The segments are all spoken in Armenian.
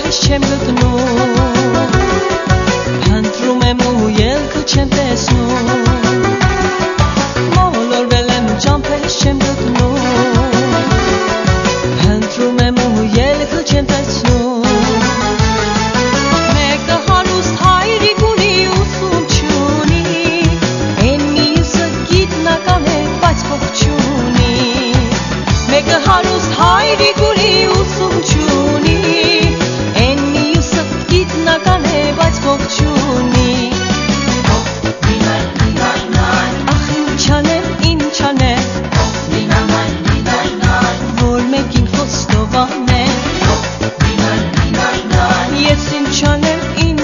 պես չեմ գտնում, փնտրում եմ ու ելքը չեմ տեսնում, մոլորվել եմ ճամփես չեմ գտնում, փնտրում եմ ու ելքը չեմ տեսնում, մեկը հարուստ հայրիկ ունի ուսում չունի, են մյուսը գիտնական է, բայց փող չունի, մեկը հարուստ հայրիկ ունի ուսում չունի, են մյուսը գիտնական է, բայց փող չունի, ախ ինչ անեմ, որ մեկին խոստովանեմ, ես ինչ անեմ,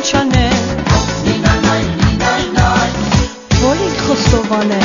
որ ինձ խոստովանեմ.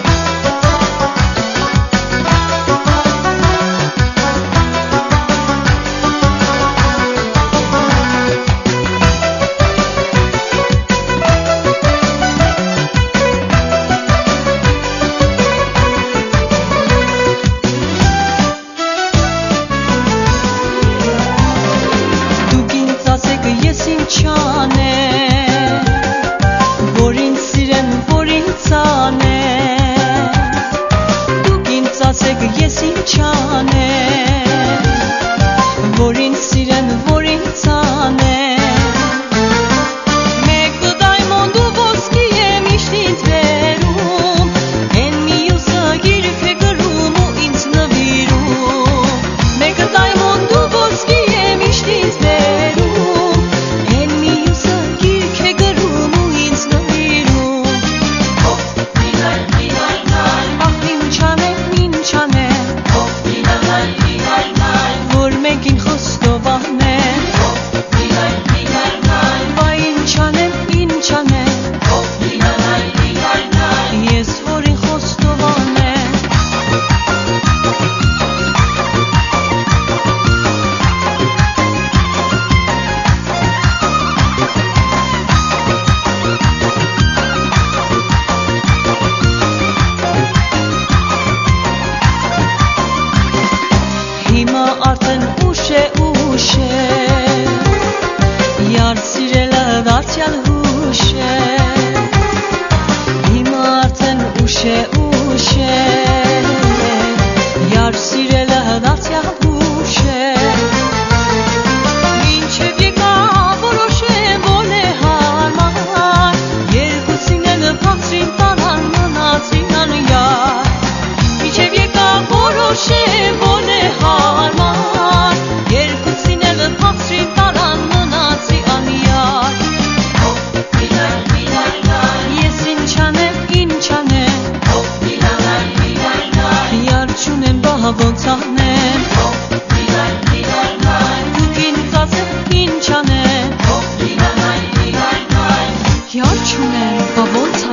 Ես ինչ անեմ, որ ինձ սիրեմ, որ ինձ անեմ, դուք ինձ ասեք ես ինչ անեմ, որ ինձ սիրեմ, որ ինձ անեմ, մեկը դայմոնդ ու ոսկի է միշտ ինձ բերում, են մյուսը գիրք է գրում ու ինձ նվիրում, մեկը դայմոնդ ու ոսկի է միշտ ինձ բերում, Հիմա արդեն ուշ է, յար սիրելը դարձյալ հուշ է, հիմա արդեն ուշ է, յար սիրելը դարձյալ հուշ է, մինչև եկա որոշեմ որն է հարմար, երկուսին էլ փախցրին տարան մնացին անյար, մինչև եկա որոշեմ որն է հարմար, երկուսին էլ փախցրին տարան մնացի անյար, ես ինչ անեմ, յար չունեմ բահ ոնց անեմ, դուք ինձ ասեք ինչ անեմ, յար չունեմ բահ ոնց